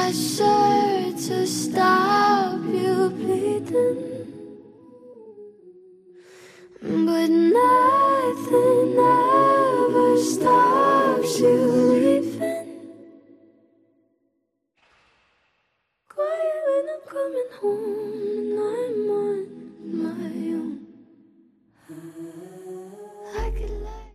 pressure to stop you bleeding, but nothing ever stops you leaving. Quiet when I'm coming home.